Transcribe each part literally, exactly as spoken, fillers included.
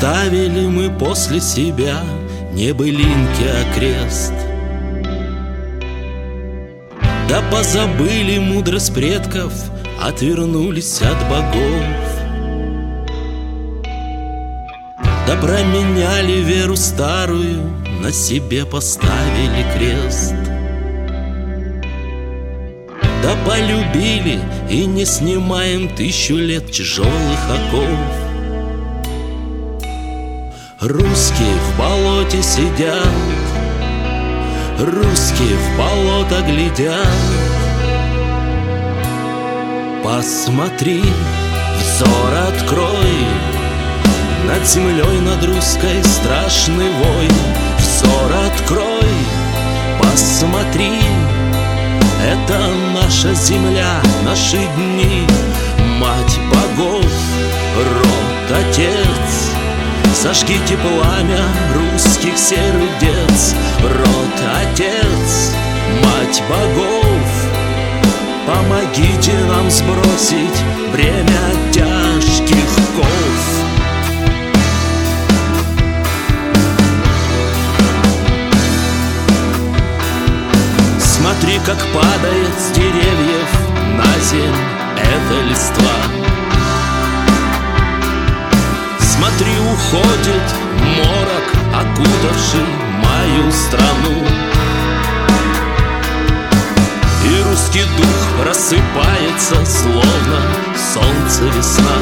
Оставили мы после себя не былинки, а крест. Да позабыли мудрость предков, отвернулись от богов. Да променяли веру старую, на себе поставили крест. Да полюбили и не снимаем тысячу лет тяжелых оков. Русские в болоте сидят, русские в болото глядят. Посмотри, взор открой, над землей, над русской страшный вой. Взор открой, посмотри, это наша земля, наши дни. Мать богов, род отец, зажгите пламя русских сердец. Род отец, мать богов, помогите нам сбросить бремя тяжких ков. Смотри, как падает с деревьев на земь эта листва. Смотри, уходит морок, окутавший мою страну. И русский дух рассыпается, словно солнце весна.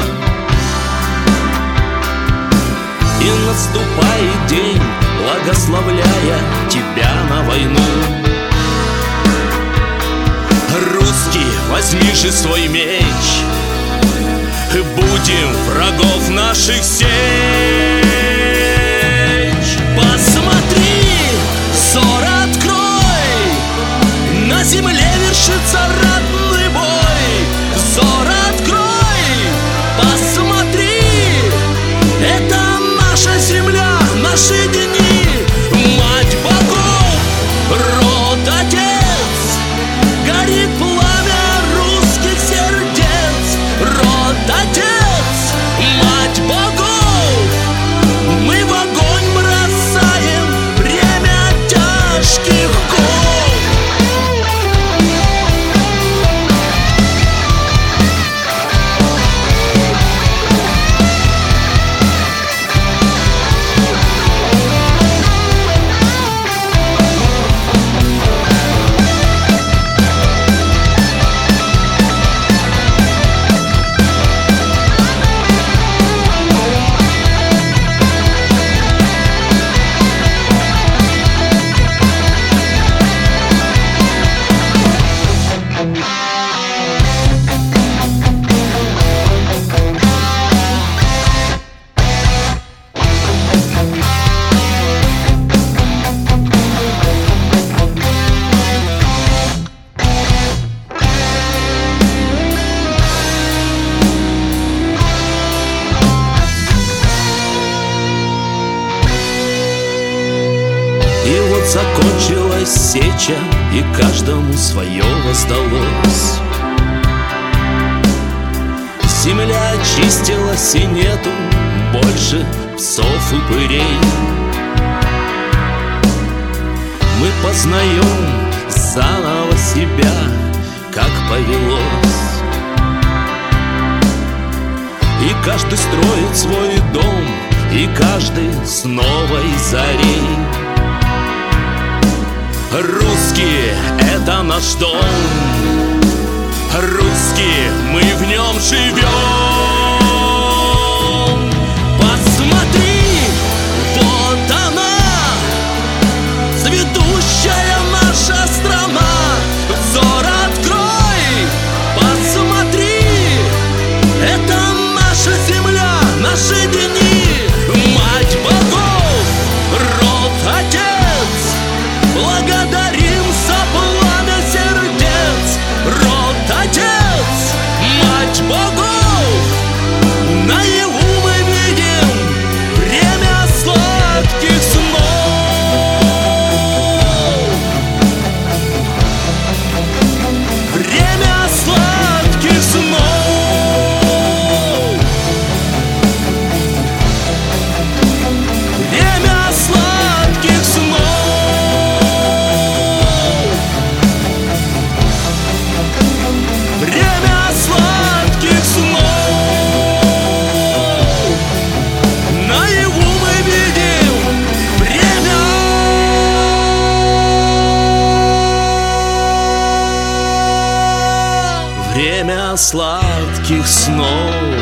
И наступает день, благословляя тебя на войну. Русский, возьми же свой меч, будем врагов наших сечь. Посмотри, взор открой, на земле вершится ратный бой. Взор открой, посмотри, это наша земля, наши дни. Мать богов, род отец, горит пламя русских сердец. Род отец, мать богов, мы в огонь бросаем бремя тяжких ков. И вот закончилась сеча, и каждому свое воздалось. Земля очистилась, и нету больше псов и упырей. Мы познаем заново себя, как повелось. И каждый строит свой дом, и каждый с новой зарей. Русские — это наш дом, русские, мы в нем живем. Посмотри, вот она, цветущая наша страна. Взор открой, посмотри, это наша земля, наши дни. Мать богов, род отец, благодарим за пламя сердец. Род отец, мать богов, время сладких снов.